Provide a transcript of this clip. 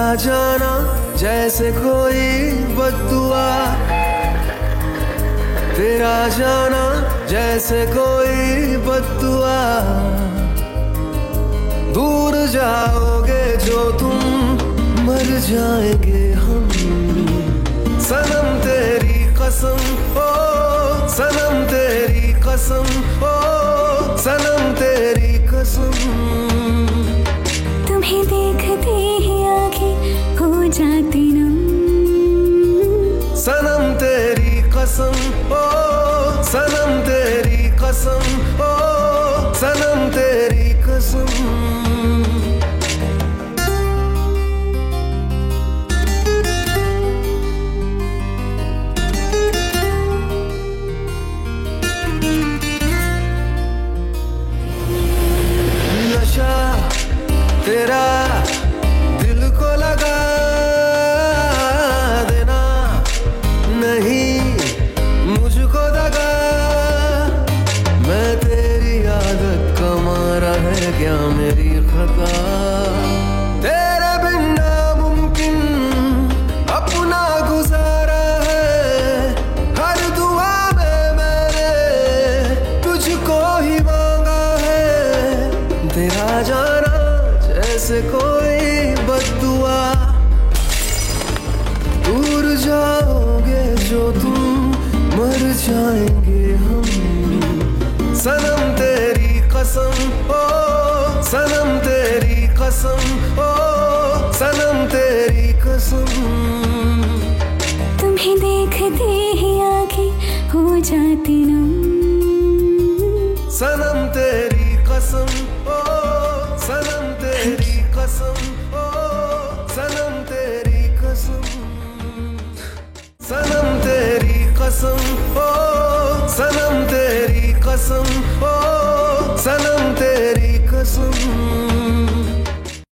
जाना जैसे कोई बद्दुआ, तेरा जाना जैसे कोई बद्दुआ। दूर जाओगे जो तुम, मर जाएंगे हम। सनम तेरी कसम, ओ सनम तेरी कसम, ओ सनम तेरी कसम। तुम्हें देखते ही आंखें हो जाती नम। सनम तेरी कसम, ओ सनम तेरी कसम, ओ सनम तेरी कसम। नशा तेरा दिल को लगा देना, नहीं मुझको दगा। मैं तेरी आदत का मारा है क्या मेरी खता। तेरे बिन नामुमकिन अपना गुजारा है। हर दुआ में मैंने तुझको ही मांगा है। तेरा जाना जैसे कोई बद्दुआ, दूर जाओगे जो तुम, मर जाएंगे हम। सनम तेरी कसम, ओ सनम तेरी कसम, ओ सनम तेरी कसम। तुम्हें देखते ही आंखें हो जाती नम। सनम तेरी कसम, ओ सनम तेरी कसम, ओ सनम तेरी कसम। सनम तेरी कसम, ओ सनम तेरी कसम, ओ